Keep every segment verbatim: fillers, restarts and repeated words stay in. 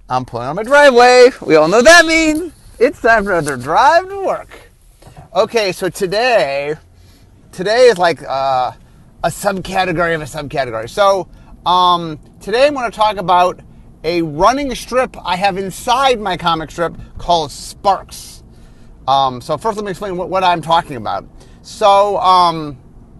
I'm pulling on my driveway. We all know what that means. It's time for another drive to work. Okay, so today, today is like uh, a subcategory of a subcategory. So um, today I'm going to talk about a running strip I have inside my comic strip called Sparks. Um, so first let me explain what, what I'm talking about. So um,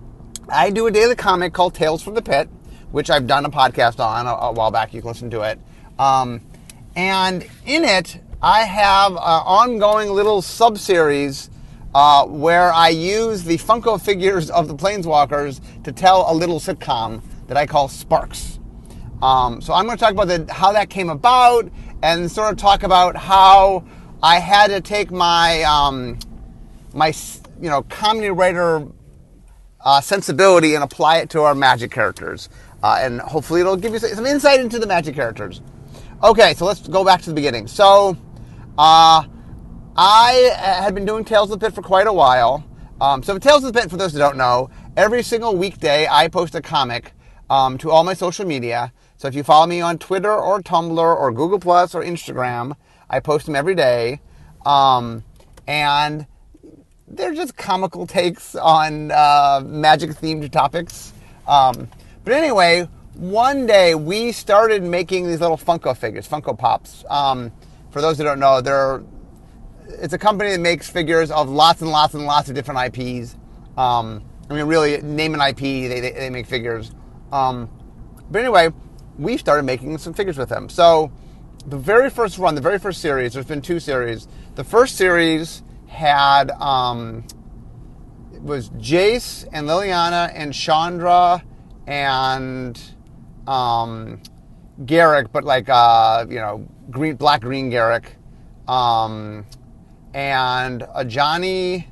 I do a daily comic called Tales from the Pit, which I've done a podcast on a, a while back. You can listen to it. Um, and in it, I have an ongoing little sub-series uh, where I use the Funko figures of the Planeswalkers to tell a little sitcom that I call Sparks. Um, so I'm going to talk about the, how that came about and sort of talk about how I had to take my, um, my you know, comedy writer uh, sensibility and apply it to our Magic characters. Uh, and hopefully it'll give you some insight into the Magic characters. Okay, so let's go back to the beginning. So, uh, I had been doing Tales of the Pit for quite a while. Um, so Tales of the Pit, for those who don't know, every single weekday I post a comic um, to all my social media. So if you follow me on Twitter or Tumblr or Google Plus or Instagram, I post them every day. Um, and they're just comical takes on uh, Magic-themed topics. Um, but anyway, one day we started making these little Funko figures, Funko Pops. Um, for those who don't know, they're it's a company that makes figures of lots and lots and lots of different I Ps. Um, I mean, really, name an I P, they, they, they make figures. Um, but anyway, we started making some figures with them. So the very first run, the very first series, there's been two series. The first series had, um, it was Jace and Liliana and Chandra and um, Garruk, but like, uh, you know, green, black, green Garruk. Um, and Ajani,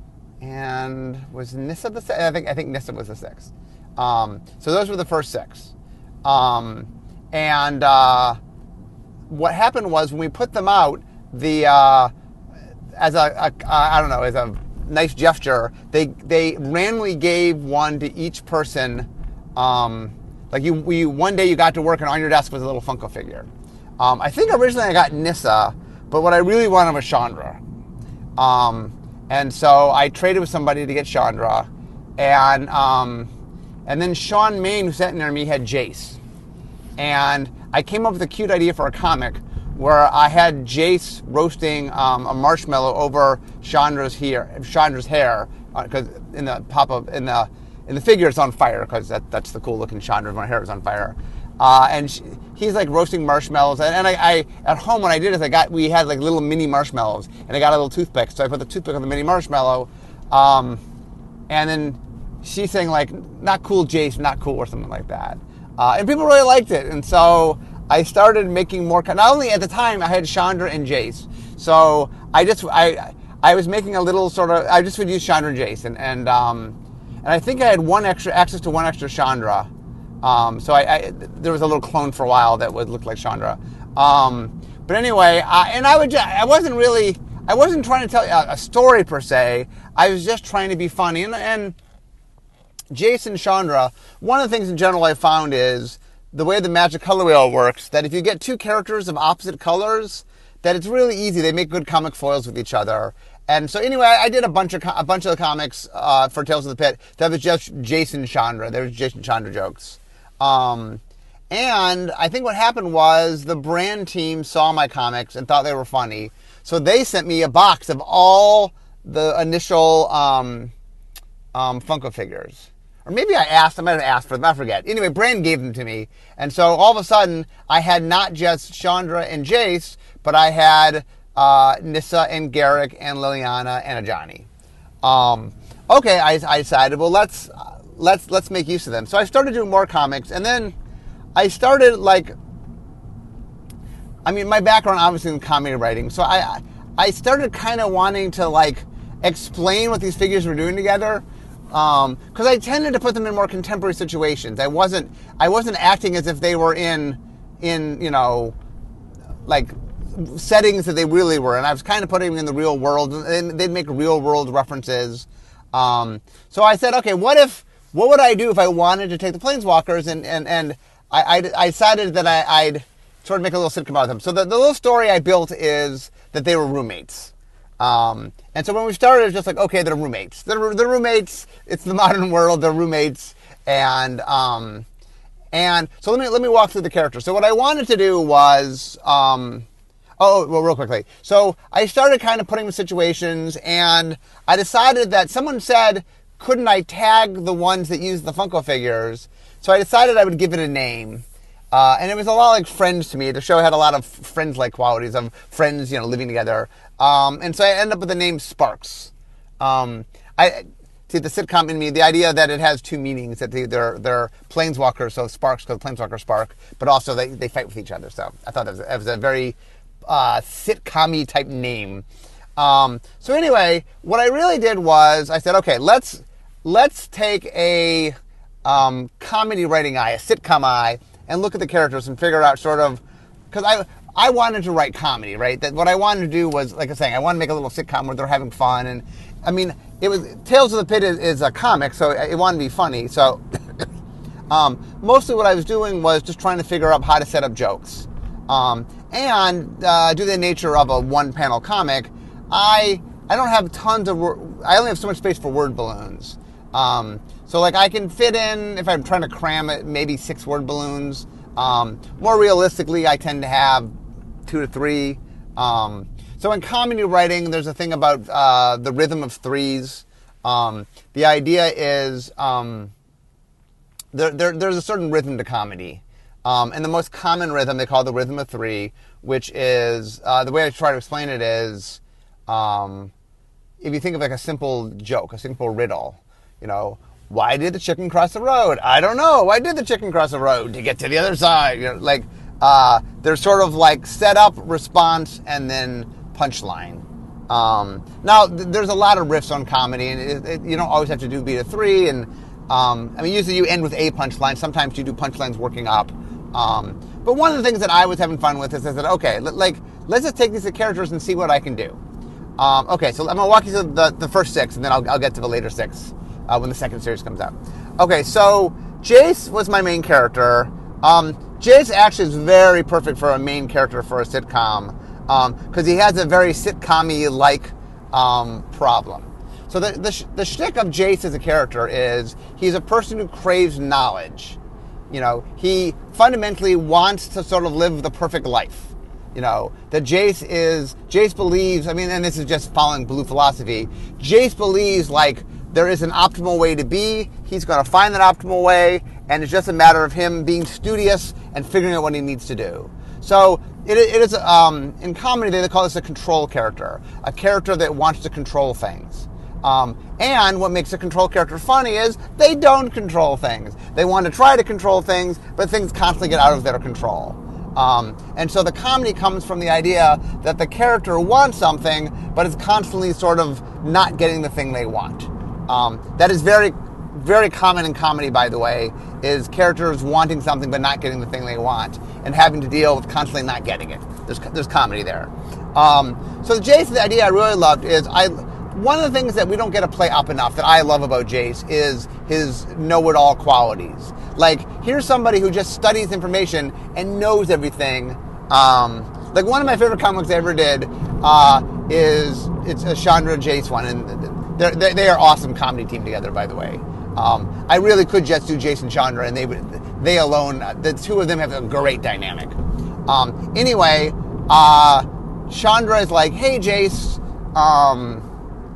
and was Nissa the sixth? I think I think Nissa was the sixth. Um, so those were the first six. Um, and uh, what happened was when we put them out, the uh, as a, a I don't know as a nice gesture, they they randomly gave one to each person. Um, like you, we one day you got to work and on your desk was a little Funko figure. Um, I think originally I got Nissa, but what I really wanted was Chandra. Um, and so I traded with somebody to get Chandra, and um, and then Sean Main, who sat near me, had Jace, and I came up with a cute idea for a comic where I had Jace roasting um, a marshmallow over Chandra's hair, Chandra's hair, because uh, in the pop up in the in the figure it's on fire because that, that's the cool looking Chandra. My hair is on fire. Uh, and she, he's like roasting marshmallows, and, and I, I at home what I did is I got we had like little mini marshmallows, and I got a little toothpick, so I put the toothpick on the mini marshmallow, um, and then she's saying like not cool Jace, not cool or something like that, uh, and people really liked it, and so I started making more. Not only at the time I had Chandra and Jace, so I just I I was making a little sort of I just would use Chandra and Jace, and and um, and I think I had one extra access to one extra Chandra. Um, so I, I, there was a little clone for a while that would look like Chandra. Um, but anyway, I, and I would, just, I wasn't really, I wasn't trying to tell a, a story per se. I was just trying to be funny. And, and Jason Chandra, one of the things in general I found is the way the Magic Color Wheel works, that if you get two characters of opposite colors, that it's really easy. They make good comic foils with each other. And so anyway, I did a bunch of a bunch of the comics uh, for Tales of the Pit that was just Jason Chandra. There was Jason Chandra jokes. Um, and I think what happened was the brand team saw my comics and thought they were funny. So they sent me a box of all the initial um, um, Funko figures. Or maybe I asked, I might have asked for them, I forget. Anyway, Brand gave them to me. And so all of a sudden, I had not just Chandra and Jace, but I had uh, Nissa and Garruk and Liliana and Ajani. Um, okay, I, I decided, well, let's... Let's let's make use of them. So I started doing more comics, and then I started like, I mean, my background obviously in comedy writing, so I I started kind of wanting to like explain what these figures were doing together, because um, I tended to put them in more contemporary situations. I wasn't I wasn't acting as if they were in in you know like settings that they really were, and I was kind of putting them in the real world, and they'd make real world references. Um, so I said, okay, what if What would I do if I wanted to take the Planeswalkers and, and, and I, I, I decided that I, I'd sort of make a little sitcom out of them. So the, the little story I built is that they were roommates. Um, and so when we started, it was just like, okay, they're roommates. They're, they're roommates. It's the modern world. They're roommates. And um, and so let me let me walk through the characters. So what I wanted to do was, um, oh, well, real quickly. So I started kind of putting the situations, and I decided that someone said, couldn't I tag the ones that use the Funko figures? So I decided I would give it a name. Uh, and it was a lot like Friends to me. The show had a lot of Friends-like qualities of friends, you know, living together. Um, and so I ended up with the name Sparks. Um, I see the sitcom in me, the idea that it has two meanings, that they, they're, they're planeswalkers, so Sparks because planeswalker spark, but also they, they fight with each other. So I thought that was, that was a very uh, sitcom-y type name. Um, so anyway, what I really did was I said, okay, let's let's take a um, comedy writing eye, a sitcom eye, and look at the characters and figure out sort of, because I I wanted to write comedy, right? That what I wanted to do was, like I was saying, I wanted to make a little sitcom where they're having fun, and I mean, it was Tales of the Pit is, is a comic, so it wanted to be funny. So um, mostly what I was doing was just trying to figure out how to set up jokes, um, and uh, due to the nature of a one-panel comic, I I don't have tons of I only have so much space for word balloons. Um, so like I can fit in, if I'm trying to cram it, maybe six word balloons. Um, more realistically, I tend to have two to three. Um, so in comedy writing, there's a thing about uh, the rhythm of threes. Um, the idea is um, there, there, there's a certain rhythm to comedy. Um, and the most common rhythm they call the rhythm of three, which is, uh, the way I try to explain it is, um, if you think of like a simple joke, a simple riddle, you know, why did the chicken cross the road? I don't know. Why did the chicken cross the road? To get to the other side. You know, like, uh, there's sort of like setup, response, and then punchline. Um, now, th- there's a lot of riffs on comedy, and it, it, you don't always have to do beat of three. And um, I mean, usually you end with a punchline. Sometimes you do punchlines working up. Um, but one of the things that I was having fun with is I said, okay, let, like, let's just take these characters and see what I can do. Um, okay, so I'm going to walk you through the, the first six, and then I'll, I'll get to the later six uh, when the second series comes out. Okay, so Jace was my main character. Um, Jace actually is very perfect for a main character for a sitcom because um, he has a very sitcom-y-like um, problem. So the, the, sh- the shtick of Jace as a character is he's a person who craves knowledge. You know, he fundamentally wants to sort of live the perfect life. You know, that Jace is, Jace believes, I mean, and this is just following Blue philosophy, Jace believes, like, there is an optimal way to be, he's going to find that optimal way, and it's just a matter of him being studious and figuring out what he needs to do. So, it, it is, um, in comedy, they call this a control character, a character that wants to control things. Um, and what makes a control character funny is they don't control things. They want to try to control things, but things constantly get out of their control. Um, and so the comedy comes from the idea that the character wants something, but is constantly sort of not getting the thing they want. Um, that is very, very common in comedy, by the way, is characters wanting something but not getting the thing they want and having to deal with constantly not getting it. There's, there's comedy there. Um, so Jace, the idea I really loved is I... One of the things that we don't get to play up enough that I love about Jace is his know-it-all qualities. Like, here's somebody who just studies information and knows everything. Um, like, one of my favorite comics I ever did uh, is, it's a Chandra Jace one, and they're, they're, they are awesome comedy team together, by the way. Um, I really could just do Jace and Chandra, and they would, they alone, the two of them have a great dynamic. Um, anyway, uh, Chandra is like, hey, Jace, um...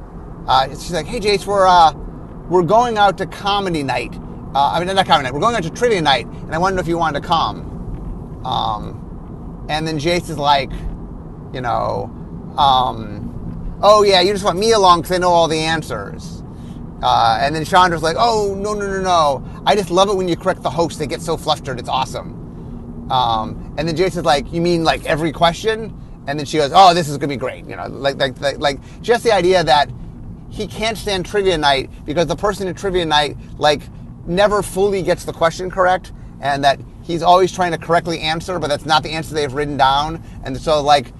Uh, she's like, hey, Jace, we're uh, we're going out to comedy night. Uh, I mean, not comedy night. We're going out to trivia night, and I wonder if you wanted to come. Um, and then Jace is like, you know, um, oh, yeah, you just want me along because I know all the answers. Uh, and then Chandra's like, oh, no, no, no, no. I just love it when you correct the host. They get so flustered. It's awesome. Um, and then Jace is like, you mean like every question? And then she goes, oh, this is going to be great. You know, like, like, like, like just the idea that he can't stand trivia night because the person at trivia night, like, never fully gets the question correct, and that he's always trying to correctly answer, but that's not the answer they've written down. And so, like,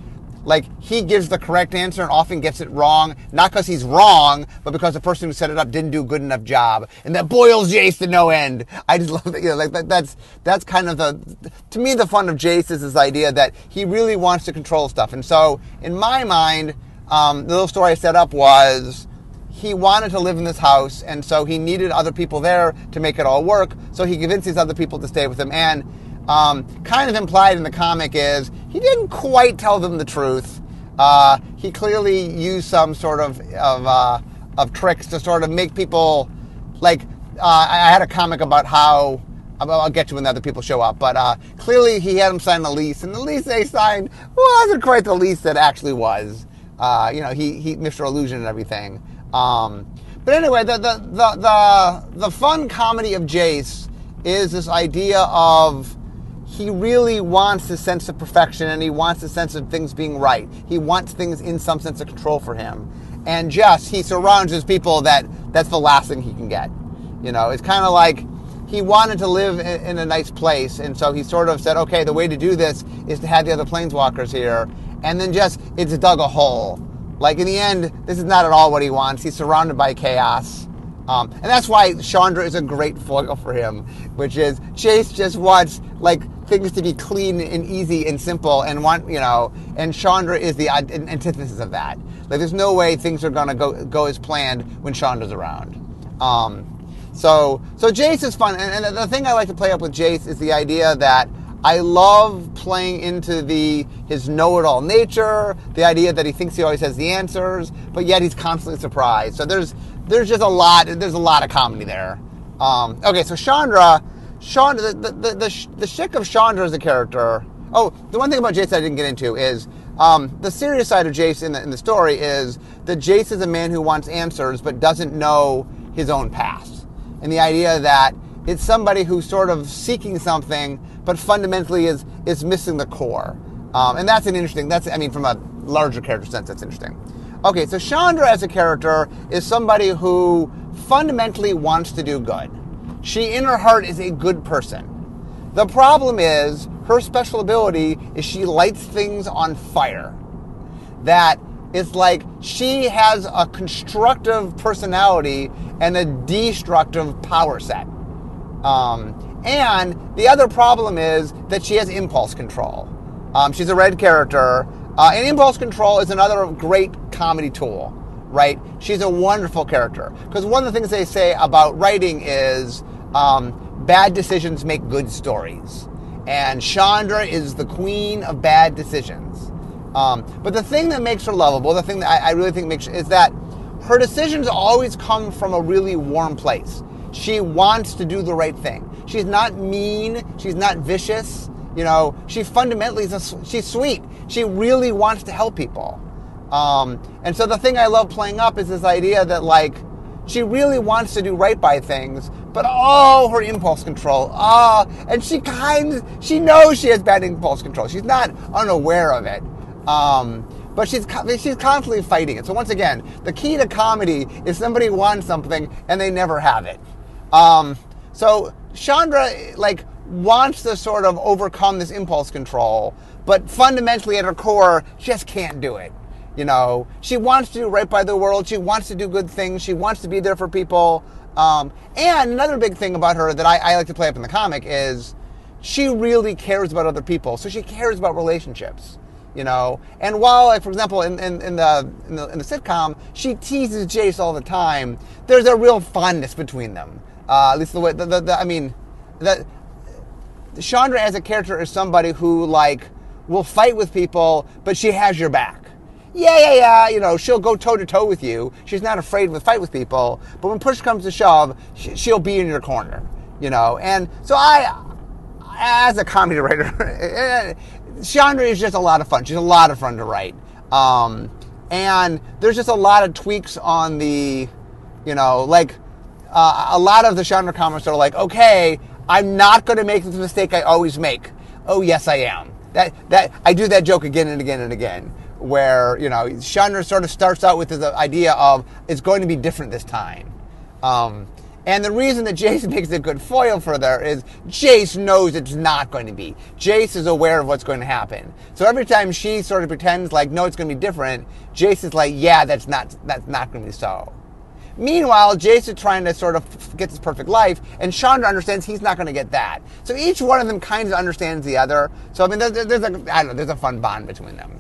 like he gives the correct answer and often gets it wrong, not because he's wrong, but because the person who set it up didn't do a good enough job, and that boils Jace to no end. I just love that. You know, like that, that's that's kind of the, to me, the fun of Jace is this idea that he really wants to control stuff. And so, in my mind, um, the little story I set up was he wanted to live in this house, and so he needed other people there to make it all work. So he convinced these other people to stay with him, and Um, kind of implied in the comic is he didn't quite tell them the truth. Uh, he clearly used some sort of of, uh, of tricks to sort of make people, like, uh, I had a comic about how, I'll get to when the other people show up, but uh, clearly he had them sign a lease, and the lease they signed wasn't quite the lease that actually was. Uh, you know, he, he Mister Illusion and everything. Um, but anyway, the, the, the, the, the fun comedy of Jace is this idea of he really wants a sense of perfection, and he wants a sense of things being right. He wants things in some sense of control for him. And just, he surrounds his people that that's the last thing he can get. You know, it's kind of like he wanted to live in, in a nice place, and so he sort of said, okay, the way to do this is to have the other planeswalkers here. And then just, it's dug a hole. Like, in the end, this is not at all what he wants. He's surrounded by chaos. Um, and that's why Chandra is a great foil for him, which is Jace just wants, like, things to be clean and easy and simple, and want, you know, and Chandra is the antithesis of that. Like, there's no way things are going to go go as planned when Chandra's around. Um, so, so Jace is fun, and, and the thing I like to play up with Jace is the idea that I love playing into the his know-it-all nature, the idea that he thinks he always has the answers, but yet he's constantly surprised. So there's there's just a lot there's a lot of comedy there. Um, okay, so Chandra, Chandra, the the the, the shtick of Chandra as a character. Oh, the one thing about Jace I didn't get into is um, the serious side of Jace in the in the story is that Jace is a man who wants answers but doesn't know his own past, and the idea that it's somebody who's sort of seeking something, but fundamentally is is missing the core. Um, and that's an interesting, that's, I mean, from a larger character sense, that's interesting. Okay, so Chandra as a character is somebody who fundamentally wants to do good. She, in her heart, is a good person. The problem is, her special ability is she lights things on fire. That it's like she has a constructive personality and a destructive power set. Um, and the other problem is that she has impulse control. Um, she's a red character, uh, and impulse control is another great comedy tool, right? She's a wonderful character. Because one of the things they say about writing is um, bad decisions make good stories. And Chandra is the queen of bad decisions. Um, but the thing that makes her lovable, the thing that I, I really think makes is that her decisions always come from a really warm place. She wants to do the right thing. She's not mean. She's not vicious. You know, she fundamentally is a, she's sweet. She really wants to help people. Um, and so the thing I love playing up is this idea that, like, she really wants to do right by things, but oh, her impulse control. Ah, oh, and she kind of, she knows she has bad impulse control. She's not unaware of it. Um, but she's she's constantly fighting it. So once again, the key to comedy is somebody wants something and they never have it. Um, so Chandra, like, wants to sort of overcome this impulse control, but fundamentally at her core, she just can't do it. You know, she wants to do right by the world. She wants to do good things. She wants to be there for people. Um, and another big thing about her that I, I like to play up in the comic is she really cares about other people. So she cares about relationships. You know, and while, like, for example, in, in, in, the, in the in the sitcom, she teases Jace all the time, there's a real fondness between them. Uh, at least the way, the, the, the, I mean, the, Chandra as a character is somebody who, like, will fight with people, but she has your back. Yeah, yeah, yeah, you know, she'll go toe-to-toe with you. She's not afraid to fight with people, but when push comes to shove, she, she'll be in your corner, you know. And so I, as a comedy writer, Chandra is just a lot of fun. She's a lot of fun to write. Um, and there's just a lot of tweaks on the, you know, like, uh, a lot of the Chandra comics are like, okay, I'm not going to make this mistake I always make. Oh, yes, I am. That that I do that joke again and again and again, where, you know, Chandra sort of starts out with the idea of it's going to be different this time. Um, And the reason that Jace makes a good foil for there is Jace knows it's not going to be. Jace is aware of what's going to happen. So every time she sort of pretends like, no, it's going to be different, Jace is like, yeah, that's not, that's not going to be so. Meanwhile, Jace is trying to sort of get this perfect life, and Chandra understands he's not going to get that. So each one of them kind of understands the other. So, I mean, there's, there's a, I don't know, there's a fun bond between them.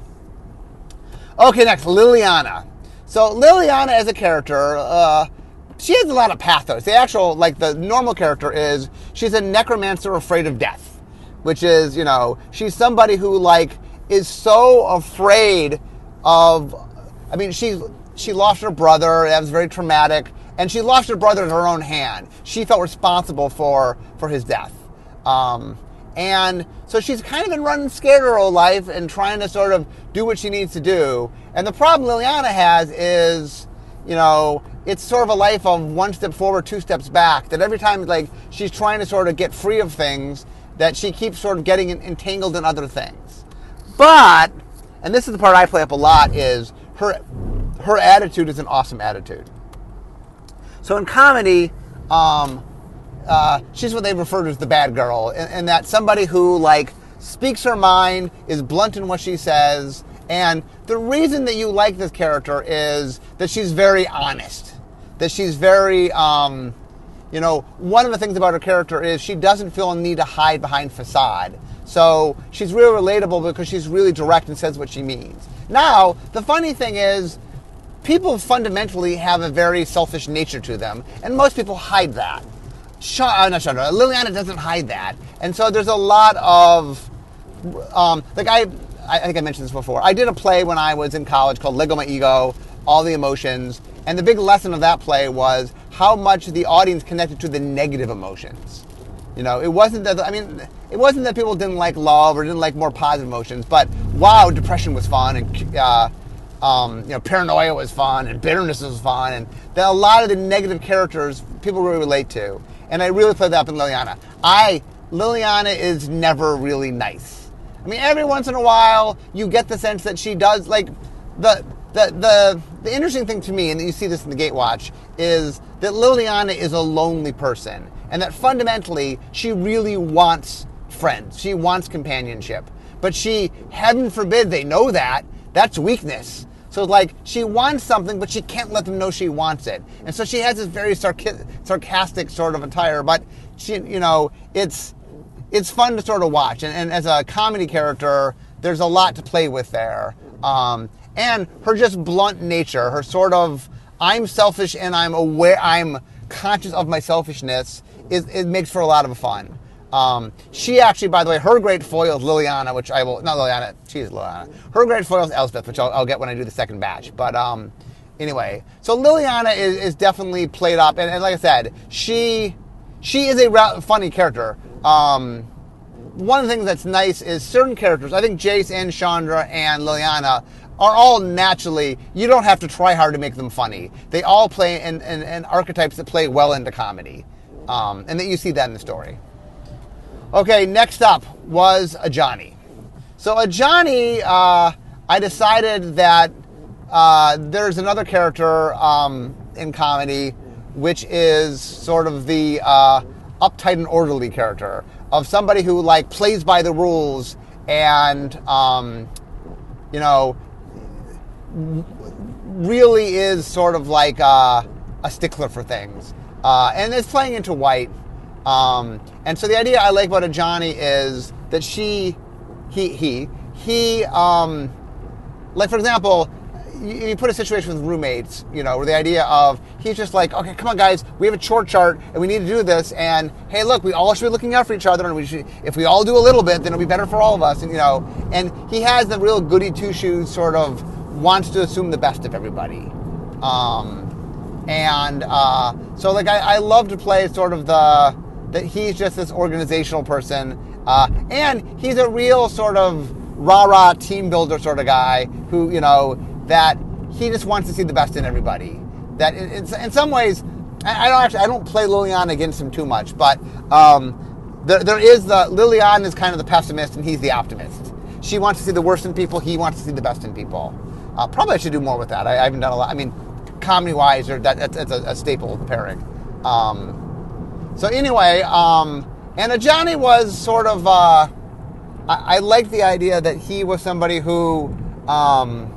Okay, next, Liliana. So Liliana as a character, uh, she has a lot of pathos. The actual, like the normal character is, she's a necromancer afraid of death. Which is, you know, she's somebody who, like, is so afraid of, I mean, she's, she lost her brother, that was very traumatic, and she lost her brother in her own hand. She felt responsible for, for his death. Um, and so she's kind of been running scared her whole life and trying to sort of do what she needs to do. And the problem Liliana has is, you know, it's sort of a life of one step forward, two steps back. That every time, like, she's trying to sort of get free of things, that she keeps sort of getting entangled in other things. But, and this is the part I play up a lot, is her her attitude is an awesome attitude. So in comedy, um, uh, she's what they refer to as the bad girl, and, and that somebody who, like, speaks her mind, is blunt in what she says, and the reason that you like this character is that she's very honest. That she's very, um, you know, one of the things about her character is she doesn't feel a need to hide behind facade. So she's really relatable because she's really direct and says what she means. Now, the funny thing is, people fundamentally have a very selfish nature to them, and most people hide that. Sh- uh, not Chandra, Liliana doesn't hide that. And so there's a lot of, um, like I, I think I mentioned this before, I did a play when I was in college called Lego My Ego, All the Emotions, and the big lesson of that play was how much the audience connected to the negative emotions. You know, it wasn't that, I mean, it wasn't that people didn't like love or didn't like more positive emotions, but wow, depression was fun, and uh, um, you know, paranoia was fun, and bitterness was fun, and that a lot of the negative characters people really relate to. And I really played that up in Liliana. I, Liliana is never really nice. I mean, every once in a while, you get the sense that she does, like, the the the the interesting thing to me, and you see this in the Gatewatch, is that Liliana is a lonely person, and that fundamentally, she really wants friends. She wants companionship. But she, heaven forbid they know that, that's weakness. So, like, she wants something, but she can't let them know she wants it. And so she has this very sarc- sarcastic sort of attire, but she, you know, it's it's fun to sort of watch. And, and as a comedy character, there's a lot to play with there. Um, and her just blunt nature, her sort of, I'm selfish and I'm aware, I'm conscious of my selfishness, is, it makes for a lot of fun. Um, she actually, by the way, her great foil is Liliana, which I will, not Liliana, she's Liliana. Her great foil is Elspeth, which I'll, I'll get when I do the second batch. But um, anyway, so Liliana is, is definitely played up, and, and like I said, she she is a ra- funny character. Um, one of the things that's nice is certain characters, I think Jace and Chandra and Liliana are all naturally, you don't have to try hard to make them funny. They all play in, in, in archetypes that play well into comedy. Um, and that you see that in the story. Okay, next up was Ajani. So Ajani, uh, I decided that uh, there's another character um, in comedy which is sort of the uh, uptight and orderly character of somebody who, like, plays by the rules and, um, you know, really is sort of like uh, a stickler for things. Uh, and it's playing into white. Um, and so the idea I like about Ajani is that she, he, he, he, um, like, for example, you, you put a situation with roommates, you know, where the idea of, he's just like, okay, come on, guys, we have a chore chart, and we need to do this, and, hey, look, we all should be looking out for each other, and we should, if we all do a little bit, then it'll be better for all of us, and, you know, and he has the real goody two-shoes sort of, wants to assume the best of everybody. Um, and, uh, so, like, I, I love to play sort of the, that he's just this organizational person, uh, and he's a real sort of rah-rah team builder sort of guy who, you know, that he just wants to see the best in everybody. That in, in some ways, I, I don't actually, I don't play Liliana against him too much, but um, there, there is the, Liliana is kind of the pessimist and he's the optimist. She wants to see the worst in people, he wants to see the best in people. Uh, probably I should do more with that. I, I haven't done a lot, I mean, comedy-wise, or that, that's, that's a, a staple pairing. Um, so anyway, um, and Johnny was sort of, uh, I, I liked the idea that he was somebody who, um,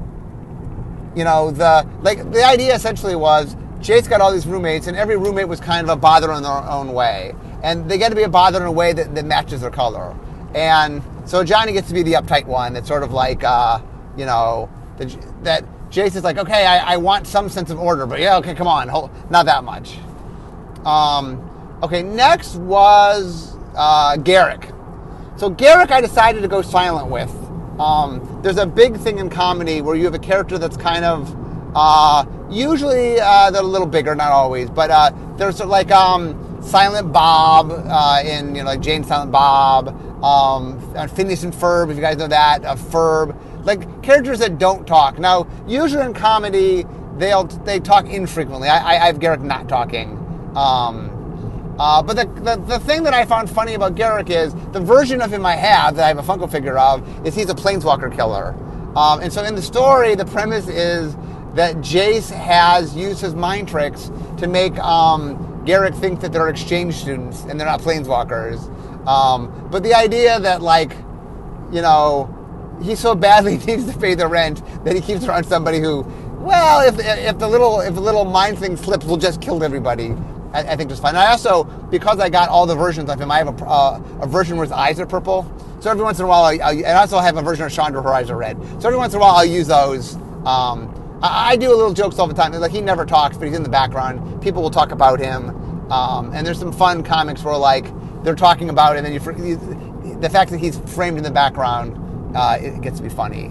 you know, the like the idea essentially was Jace got all these roommates, and every roommate was kind of a bother in their own way, and they get to be a bother in a way that, that matches their color. And so Johnny gets to be the uptight one that's sort of like, uh, you know, the, that Jace is like, okay, I, I want some sense of order, but yeah, okay, come on, hold, not that much. Um, okay, next was uh, Garrick. So Garrick I decided to go silent with. Um, there's a big thing in comedy where you have a character that's kind of, uh, usually uh, they're a little bigger, not always, but uh, there's like um, Silent Bob uh, in, you know, like Jane Silent Bob, um, and Phineas and Ferb, if you guys know that, uh, Ferb, like characters that don't talk. Now, usually in comedy, they'll they talk infrequently. I, I, I have Garrick not talking. Um, Uh, but the, the the thing that I found funny about Garrick is the version of him I have, that I have a Funko figure of, is he's a planeswalker killer. Um, and so in the story, the premise is that Jace has used his mind tricks to make um, Garrick think that they're exchange students and they're not planeswalkers. Um, but the idea that, like, you know, he so badly needs to pay the rent that he keeps around somebody who, well, if if the little if the little mind thing slips, will just kill everybody. I, I think just fine. And I also, because I got all the versions of him, I have a, uh, a version where his eyes are purple. So every once in a while, I, I, and I also have a version of Chandra where her eyes are red. So every once in a while, I'll use those. Um, I, I do a little jokes all the time. Like, he never talks, but he's in the background. People will talk about him. Um, and there's some fun comics where, like, they're talking about it, and then you, you, the fact that he's framed in the background, uh, it gets to be funny.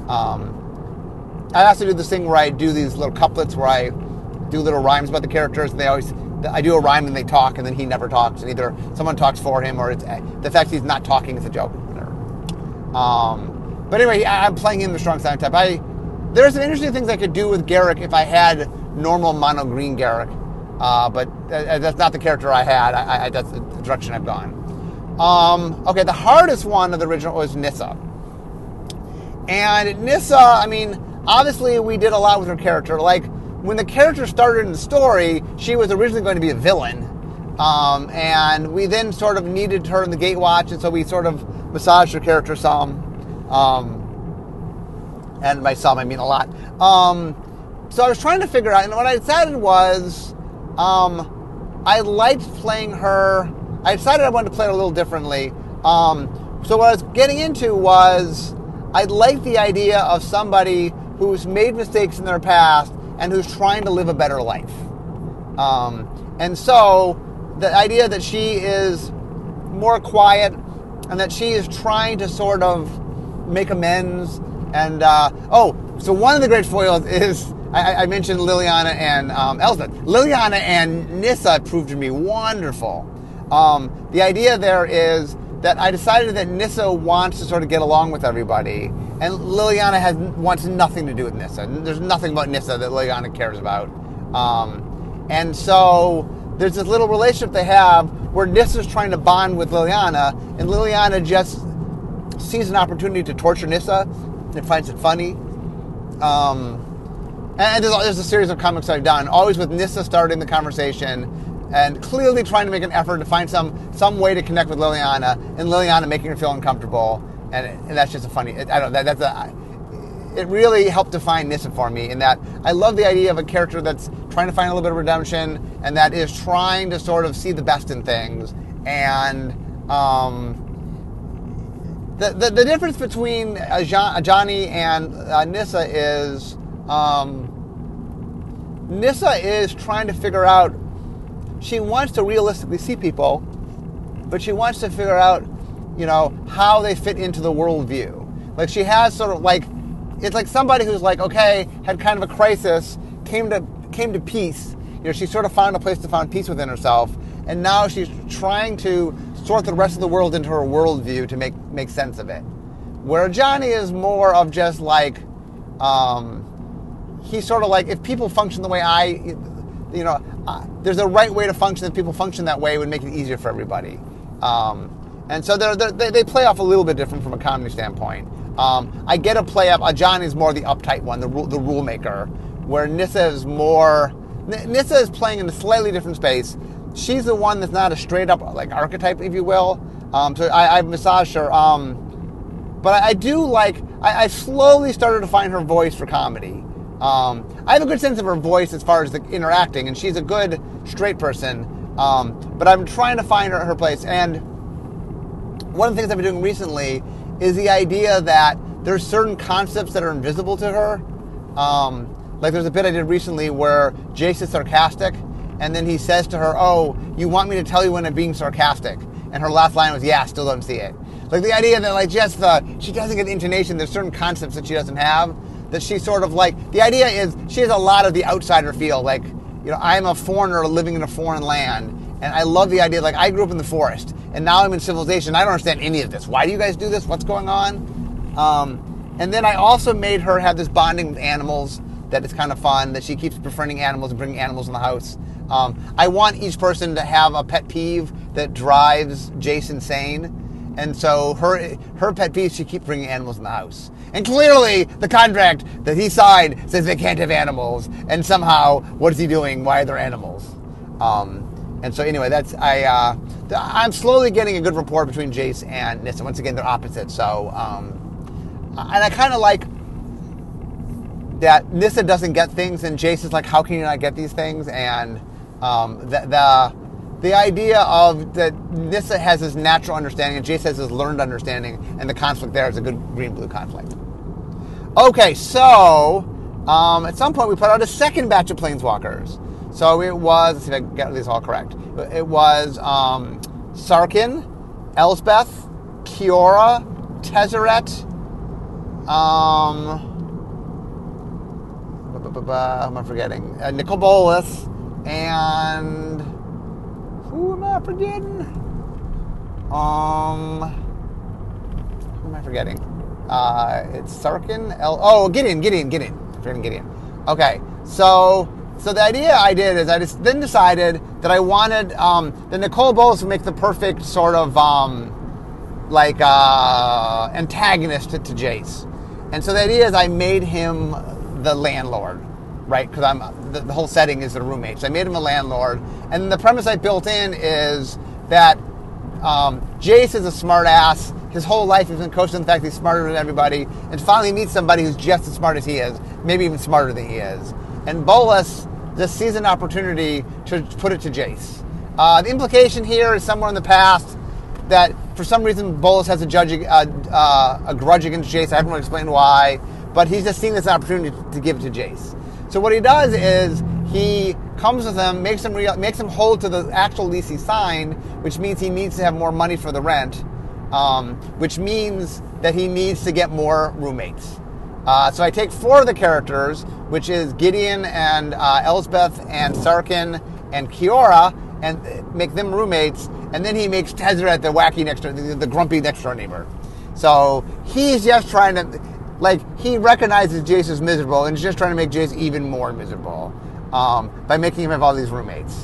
Um, I also do this thing where I do these little couplets where I do little rhymes about the characters, and they always, I do a rhyme and they talk, and then he never talks, and either someone talks for him, or it's the fact he's not talking is a joke. Whatever. Um, but anyway, I'm playing him the strong silent type. I there's some interesting things I could do with Garrick if I had normal mono green Garrick, uh, but that's not the character I had. I, I, that's the direction I've gone. Um, okay, the hardest one of the original was Nissa, and Nissa, I mean, obviously we did a lot with her character. Like, when the character started in the story, she was originally going to be a villain. Um, and we then sort of needed her in the Gatewatch, and so we sort of massaged her character some. Um, and by some, I mean a lot. Um, so I was trying to figure out, and what I decided was, um, I liked playing her. I decided I wanted to play her a little differently. Um, so what I was getting into was, I liked the idea of somebody who's made mistakes in their past and who's trying to live a better life. Um, and so the idea that she is more quiet and that she is trying to sort of make amends. And, uh, oh, so one of the great foils is, I, I mentioned Liliana and um, Elspeth. Liliana and Nissa proved to be wonderful. Um, the idea there is that I decided that Nissa wants to sort of get along with everybody, and Liliana has wants nothing to do with Nissa. There's nothing about Nissa that Liliana cares about. Um, and so there's this little relationship they have where Nissa's trying to bond with Liliana, and Liliana just sees an opportunity to torture Nissa and finds it funny. Um, and there's, there's a series of comics I've done, always with Nissa starting the conversation and clearly trying to make an effort to find some some way to connect with Liliana, and Liliana making her feel uncomfortable. And, and that's just a funny, I don't know, that, that's a, it really helped define Nissa for me, in that I love the idea of a character that's trying to find a little bit of redemption, and that is trying to sort of see the best in things. And um, the, the the difference between Ajani and uh, Nissa is, um, Nissa is trying to figure out, she wants to realistically see people, but she wants to figure out, you know, how they fit into the worldview. Like, she has sort of like, it's like somebody who's like, okay, had kind of a crisis, came to came to peace. You know, she sort of found a place to find peace within herself, and now she's trying to sort the rest of the world into her worldview to make make sense of it. Where Johnny is more of just like, um, he's sort of like, if people function the way I, you know, uh, there's a right way to function. If people function that way, it would make it easier for everybody. Um, And so they're, they're, they play off a little bit different from a comedy standpoint. Um, I get a play up. Uh, Johnny's more the uptight one, the rule, the rule maker, where Nissa is more N- Nyssa is playing in a slightly different space. She's the one that's not a straight up like archetype, if you will. Um, so I, I've massaged her. Um, but I, I do like, I, I slowly started to find her voice for comedy. Um, I have a good sense of her voice as far as the interacting, and she's a good straight person. Um, but I'm trying to find her, her place. And one of the things I've been doing recently is the idea that there's certain concepts that are invisible to her. Um, like there's a bit I did recently where Jace is sarcastic, and then he says to her, "Oh, you want me to tell you when I'm being sarcastic?" And her last line was, "Yeah, still don't see it." Like the idea that like just uh, she doesn't get the intonation. There's certain concepts that she doesn't have that she sort of like. The idea is she has a lot of the outsider feel. Like, you know, I'm a foreigner living in a foreign land, and I love the idea. Like I grew up in the forest, and now I'm in civilization. I don't understand any of this. Why do you guys do this? What's going on? Um, and then I also made her have this bonding with animals that is kind of fun, that she keeps befriending animals and bringing animals in the house. Um, I want each person to have a pet peeve that drives Jace insane. And so her her pet peeve, she keeps bringing animals in the house. And clearly the contract that he signed says they can't have animals. And somehow, what is he doing? Why are there animals? Um, and so anyway, that's I, uh, I'm slowly getting a good rapport between Jace and Nyssa. Once again, they're opposites. So, um, and I kind of like that Nyssa doesn't get things, and Jace is like, how can you not get these things? And um, the, the the idea of that Nyssa has this natural understanding and Jace has this learned understanding, and the conflict there is a good green-blue conflict. Okay, so um, at some point we put out a second batch of Planeswalkers. So it was, let's see if I can get these all correct. It was um, Sarkhan, Elspeth, Kiora, Tezzeret, um... Who am I forgetting? Uh, Nicol Bolas, and who am I forgetting? Um, who am I forgetting? Uh, it's Sarkhan. El- oh, Gideon, Gideon, Gideon. I'm forgetting Gideon. Okay, so so the idea I did is I just then decided that I wanted um, the Nicol Bolas to make the perfect sort of um, like uh, antagonist to, to Jace, and so the idea is I made him the landlord, right? Because I'm the, the whole setting is the roommate. So I made him a landlord, and the premise I built in is that um, Jace is a smart ass. His whole life has been coached on the fact that he's smarter than everybody, and finally meets somebody who's just as smart as he is, maybe even smarter than he is. And Bolas just sees an opportunity to put it to Jace. Uh, the implication here is somewhere in the past that for some reason Bolas has a, judge, uh, uh, a grudge against Jace. I haven't really explained why. But he's just seen this opportunity to give it to Jace. So what he does is he comes with him, makes him real, makes him hold to the actual lease he signed, which means he needs to have more money for the rent, um, which means that he needs to get more roommates. Uh, so I take four of the characters, which is Gideon and uh, Elspeth and Sarkhan and Kiora, and make them roommates. And then he makes Tezzeret the wacky next door, the, the grumpy next door neighbor. So he's just trying to. Like, he recognizes Jace is miserable and is just trying to make Jace even more miserable um, by making him have all these roommates.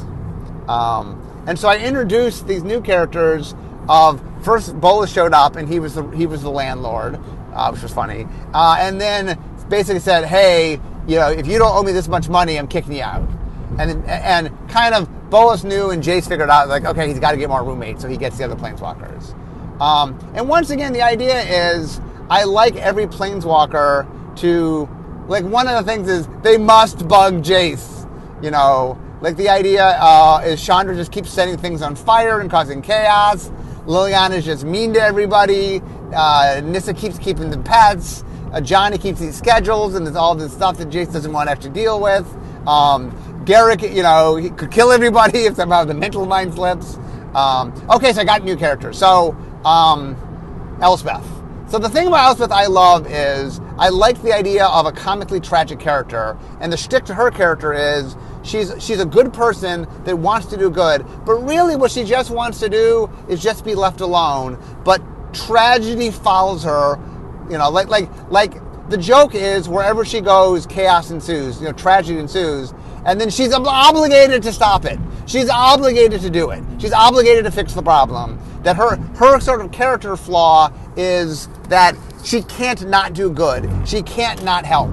Um, and so I introduced these new characters of, first Bolas showed up and he was the, he was the landlord, uh, which was funny. Uh, and then basically said, hey, you know, if you don't owe me this much money, I'm kicking you out. And and kind of Bolas knew and Jace figured out, like, okay, he's got to get more roommates, so he gets the other Planeswalkers. Um, and once again, the idea is, I like every Planeswalker to, like, one of the things is they must bug Jace, you know. Like, the idea uh, is Chandra just keeps setting things on fire and causing chaos. Liliana is just mean to everybody. Uh, Nyssa keeps keeping the pets. Uh, Johnny keeps these schedules, and there's all this stuff that Jace doesn't want to have to deal with. Um, Garrick, you know, he could kill everybody if somehow the mental mind slips. Um, okay, so I got new characters. So, um, Elspeth. So the thing about Elspeth I love is I like the idea of a comically tragic character, and the shtick to her character is she's she's a good person that wants to do good, but really what she just wants to do is just be left alone. But tragedy follows her, you know, like like like the joke is wherever she goes, chaos ensues, you know, tragedy ensues, and then she's ob- obligated to stop it. She's obligated to do it. She's obligated to fix the problem. That her her sort of character flaw is that she can't not do good. She can't not help.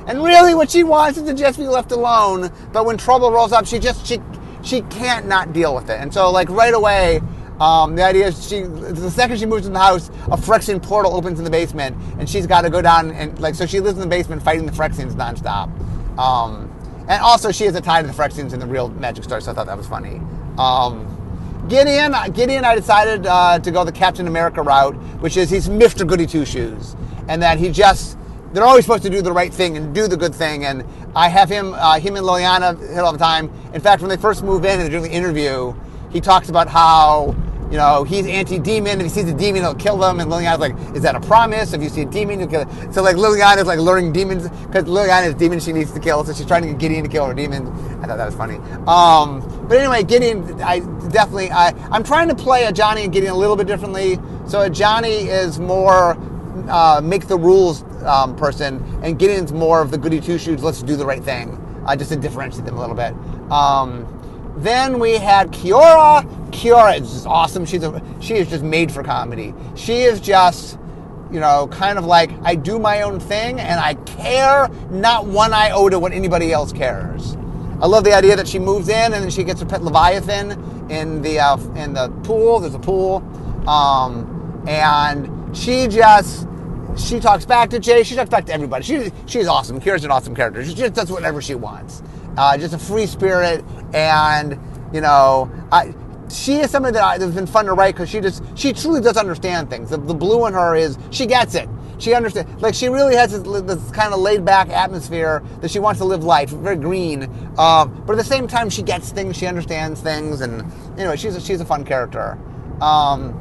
And really what she wants is to just be left alone. But when trouble rolls up, she just, she, she can't not deal with it. And so like right away, um, the idea is she, the second she moves in the house, a Phyrexian portal opens in the basement and she's got to go down and like, so she lives in the basement fighting the Phyrexians nonstop. Um, and also she has a tie to the Phyrexians in the real magic story, so I thought that was funny. Um, Gideon, Gideon, I decided uh, to go the Captain America route, which is he's Mister Goody Two-Shoes, and that he just, they're always supposed to do the right thing and do the good thing, and I have him, uh, him and Liliana hit all the time. In fact, when they first move in and they're doing the interview, he talks about how, you know, he's anti-demon. If he sees a demon, he'll kill them. And Liliana's like, is that a promise? If you see a demon, you'll kill it. So, like, Liliana's, like, luring demons. Because Liliana is demons she needs to kill. So she's trying to get Gideon to kill her demons. I thought that was funny. Um, but anyway, Gideon, I definitely, I, I'm trying to play a Johnny and Gideon a little bit differently. So a Johnny is more uh, make the rules um, person. And Gideon's more of the goody two-shoes, let's do the right thing. Uh, just to differentiate them a little bit. Um... Then we had Kiora. Kiora is just awesome. She's a, she is just made for comedy. She is just, you know, kind of like, I do my own thing and I care not one iota what anybody else cares. I love the idea that she moves in and then she gets her pet Leviathan in the uh, in the pool. There's a pool. Um, and she just, she talks back to Jay. She talks back to everybody. She, she's awesome. Kira's an awesome character. She just does whatever she wants. Uh, just a free spirit, and you know, I, she is somebody that I, that's been fun to write because she just she truly does understand things. The, the blue in her is she gets it. She understands. Like she really has this, this kind of laid back atmosphere that she wants to live life. Very green, um, but at the same time she gets things. She understands things, and anyway, she's a, she's a fun character. Um,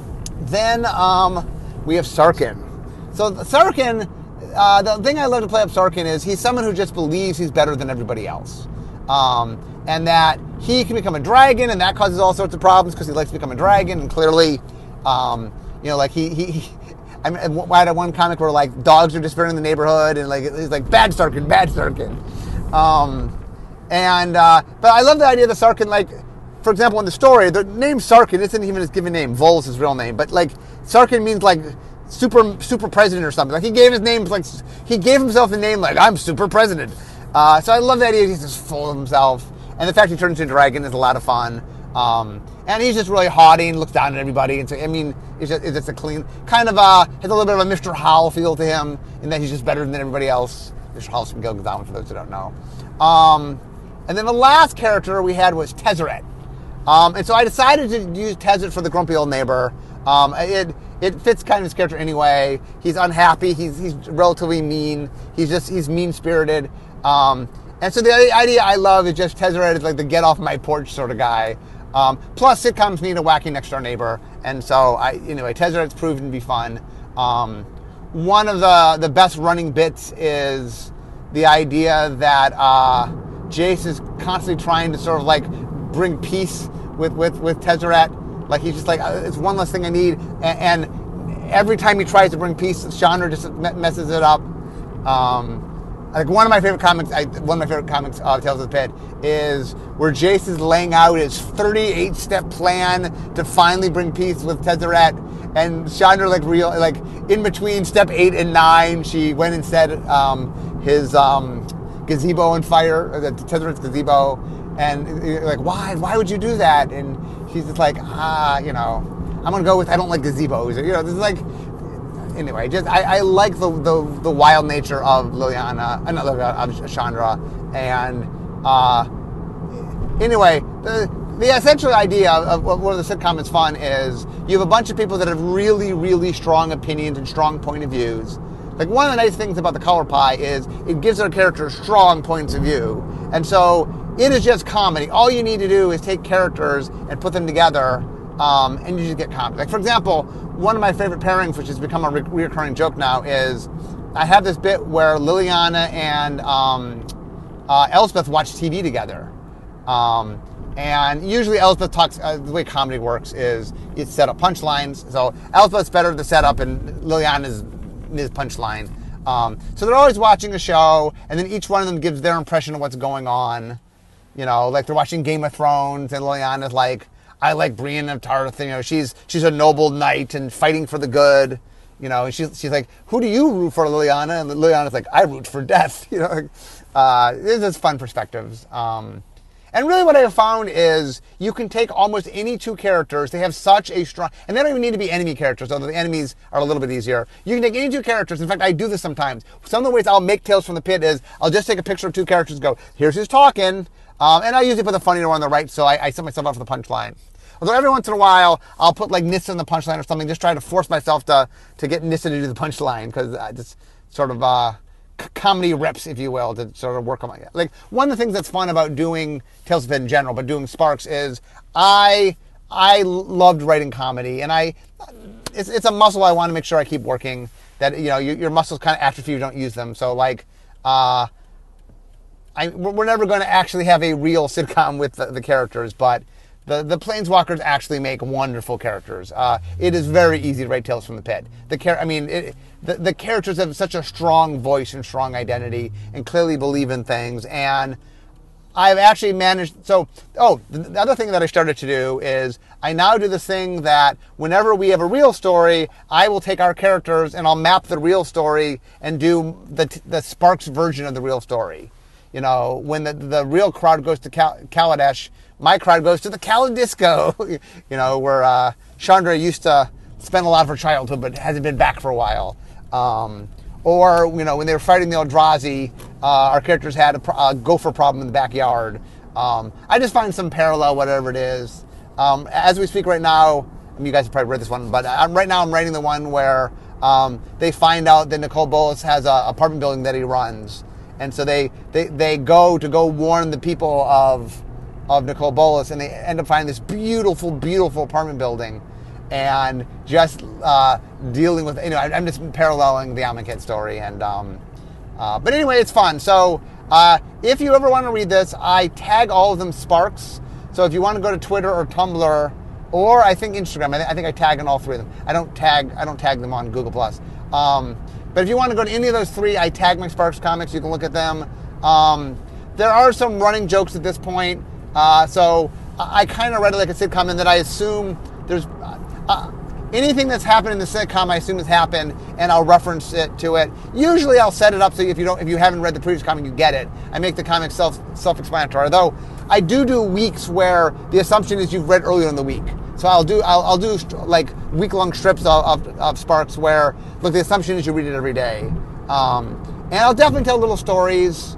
then um, we have Sarkin. So Sarkin. Uh, the thing I love to play up Sarkin is he's someone who just believes he's better than everybody else. Um, and that he can become a dragon, and that causes all sorts of problems because he likes to become a dragon, and clearly, um, you know, like he, he, he I, mean, I had one comic where like dogs are disappearing in the neighborhood, and like he's like, bad Sarkin, bad Sarkin. Um, and, uh, but I love the idea that Sarkin, like, for example, in the story, the name Sarkin isn't even his given name. Vol's his real name, but like Sarkin means like, super super president or something. Like he gave his name, like he gave himself the name like I'm super president. Uh, so I love the idea he's just full of himself, and the fact he turns into a dragon is a lot of fun. Um, and he's just really haughty and looks down at everybody. And so I mean, it's just it's just a clean kind of uh has a little bit of a Mister Howl feel to him, in that he's just better than everybody else. Mister Howl's from Gilgadown, for those who don't know. Um, and then the last character we had was Tezzeret. Um, and so I decided to use Tezzeret for the grumpy old neighbor. Um, it It fits kind of his character anyway. He's unhappy. He's he's relatively mean. He's just he's mean spirited. Um, and so the idea I love is just Tezzeret is like the get off my porch sort of guy. Um, plus sitcoms need a wacky next door neighbor, and so I anyway Tezzeret's proven to be fun. Um, one of the the best running bits is the idea that uh, Jace is constantly trying to sort of like bring peace with with with Tezzeret. Like he's just like, it's one less thing I need, and, and every time he tries to bring peace, Chandra just messes it up. Um, like one of my favorite comics, I, one of my favorite comics, uh, Tales of the Pit, is where Jace is laying out his thirty-eight step plan to finally bring peace with Tezzeret, and Chandra like real like in between step eight and nine, she went and set um, his um, gazebo on fire, the Tezzeret's gazebo, and like why why would you do that? And she's just like, ah, you know, I'm gonna go with I don't like gazebos. You know, this is like, anyway, just I, I like the, the the wild nature of Liliana, uh, not Liliana, of Chandra, and uh, anyway, the the essential idea of, of what the sitcom is fun is you have a bunch of people that have really really strong opinions and strong point of views. Like one of the nice things about the Color Pie is it gives our characters strong points of view, and so it is just comedy. All you need to do is take characters and put them together, um, and you just get comedy. Like, for example, one of my favorite pairings, which has become a re- recurring joke now, is I have this bit where Liliana and um, uh, Elspeth watch T V together. Um, and usually Elspeth talks, uh, the way comedy works is it's set up punchlines. So Elspeth's better at the setup, and Liliana's is punchline. Um, so they're always watching a show, and then each one of them gives their impression of what's going on. You know, like they're watching Game of Thrones, and Liliana's like, I like Brienne of Tarth. You know, she's she's a noble knight and fighting for the good. You know, and she's, she's like, who do you root for, Liliana? And Liliana's like, I root for death. You know, uh, this is fun perspectives. Um, and really what I have found is you can take almost any two characters. They have such a strong, and they don't even need to be enemy characters, although the enemies are a little bit easier. You can take any two characters. In fact, I do this sometimes. Some of the ways I'll make Tales from the Pit is I'll just take a picture of two characters and go, here's who's talking. Um, and I usually put the funnier one on the right, so I, I set myself up for the punchline. Although every once in a while, I'll put like Nissa in the punchline or something, just try to force myself to to get Nissa to do the punchline, because I just sort of uh, c- comedy reps, if you will, to sort of work on my... Like, one of the things that's fun about doing Tales of the Pit in general, but doing Sparks, is I I loved writing comedy, and I it's, it's a muscle I want to make sure I keep working, that, you know, your, your muscles kind of atrophy if you don't use them. So, like... Uh, I, we're never going to actually have a real sitcom with the, the characters, but the, the Planeswalkers actually make wonderful characters. Uh, it is very easy to write Tales from the Pit. The char- I mean, it, the, the characters have such a strong voice and strong identity and clearly believe in things. And I've actually managed... So, oh, the, the other thing that I started to do is I now do this thing that whenever we have a real story, I will take our characters and I'll map the real story and do the, the Sparks version of the real story. You know, when the the real crowd goes to Cal- Kaladesh, my crowd goes to the Kaladisco. You know, where uh, Chandra used to spend a lot of her childhood, but hasn't been back for a while. Um, or, you know, when they were fighting the Eldrazi, uh, our characters had a, pro- a gopher problem in the backyard. Um, I just find some parallel, whatever it is. Um, as we speak right now, I mean, you guys have probably read this one, but I'm, right now I'm writing the one where um, they find out that Nicol Bolas has an apartment building that he runs. And so they, they, they go to go warn the people of of Nicol Bolas, and they end up finding this beautiful, beautiful apartment building, and just uh, dealing with, you know, I'm just paralleling the Amonkhet story. And um, uh, but anyway, it's fun. So uh, if you ever want to read this, I tag all of them Sparks. So if you want to go to Twitter or Tumblr, or I think Instagram, I, th- I think I tag on all three of them. I don't tag I don't tag them on Google Plus. Um, But if you want to go to any of those three, I tag my Sparks comics. You can look at them. Um, there are some running jokes at this point. Uh, so I, I kind of read it like a sitcom in that I assume there's uh, anything that's happened in the sitcom, I assume has happened, and I'll reference it to it. Usually I'll set it up so if you don't, if you haven't read the previous comic, you get it. I make the comic self, self-explanatory. Although I do do weeks where the assumption is you've read earlier in the week. So I'll do I'll, I'll do like week-long strips of, of, of Sparks where, look, the assumption is you read it every day. Um, and I'll definitely tell little stories.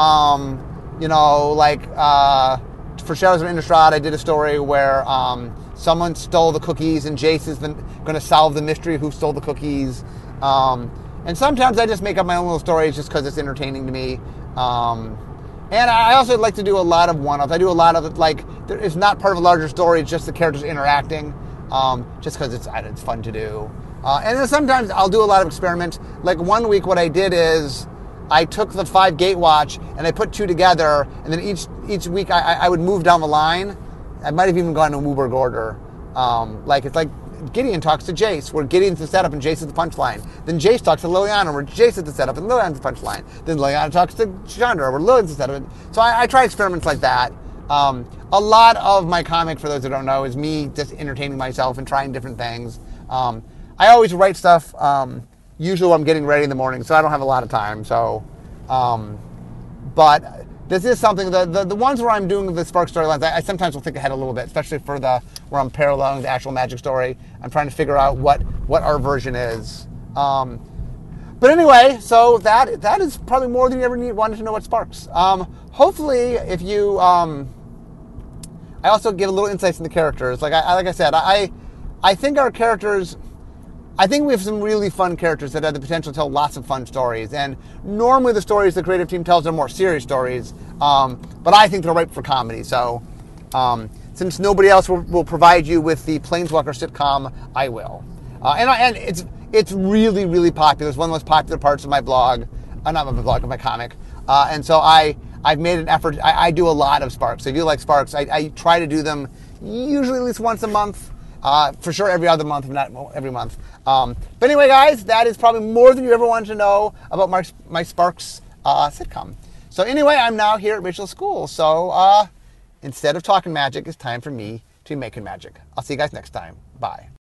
Um, you know, like uh, for Shadows of Innistrad, I did a story where um, someone stole the cookies and Jace is going to solve the mystery of who stole the cookies. Um, and sometimes I just make up my own little stories just because it's entertaining to me. Um, And I also like to do a lot of one-offs. I do a lot of, like, it's not part of a larger story, it's just the characters interacting, um, just because it's it's fun to do. Uh, and then sometimes I'll do a lot of experiments. Like one week what I did is I took the five Gatewatch and I put two together, and then each each week I, I would move down the line. I might have even gone in Wooburg order. Um, like, it's like Gideon talks to Jace, where Gideon's the setup and Jace is the punchline. Then Jace talks to Liliana, where Jace is the setup and Liliana's the punchline. Then Liliana talks to Chandra, where Liliana's the setup. So I, I try experiments like that. Um, a lot of my comic, for those who don't know, is me just entertaining myself and trying different things. Um, I always write stuff, um, usually when I'm getting ready in the morning, so I don't have a lot of time. So, um, but this is something, the, the, the ones where I'm doing the Spark storylines, I, I sometimes will think ahead a little bit, especially for the where I'm paralleling the actual Magic story. I'm trying to figure out what, what our version is. Um, but anyway, so that that is probably more than you ever need, wanted to know what Sparks. Um, hopefully, if you... Um, I also give a little insights into characters. Like I, like I said, I, I think our characters... I think we have some really fun characters that have the potential to tell lots of fun stories. And normally the stories the creative team tells are more serious stories. Um, but I think they're ripe for comedy. So um, since nobody else will, will provide you with the Planeswalker sitcom, I will. Uh, and, I, and it's it's really, really popular. It's one of the most popular parts of my blog. Uh, not my blog, but my comic. Uh, and so I, I've made an effort. I, I do a lot of Sparks. So if you like Sparks, I, I try to do them usually at least once a month. Uh, for sure every other month, if not every month. Um, but anyway, guys, that is probably more than you ever wanted to know about my, my Sparks uh, sitcom. So anyway, I'm now here at Rachel's school. So uh, instead of talking magic, it's time for me to be making magic. I'll see you guys next time. Bye.